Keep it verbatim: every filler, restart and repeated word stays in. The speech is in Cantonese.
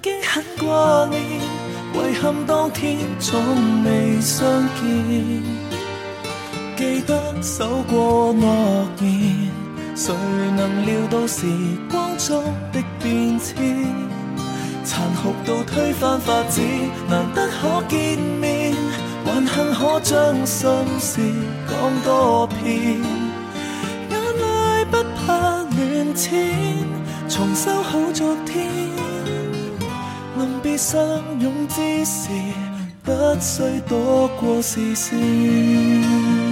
經很掛念，遺憾當天總未相見。記得守過諾言，誰能料到時光中的變遷，殘酷到推翻法子，難得可見面，還幸可將心事講多遍。眼淚不怕亂濺，重修好昨天。臨別相擁之時，不需躲過視線。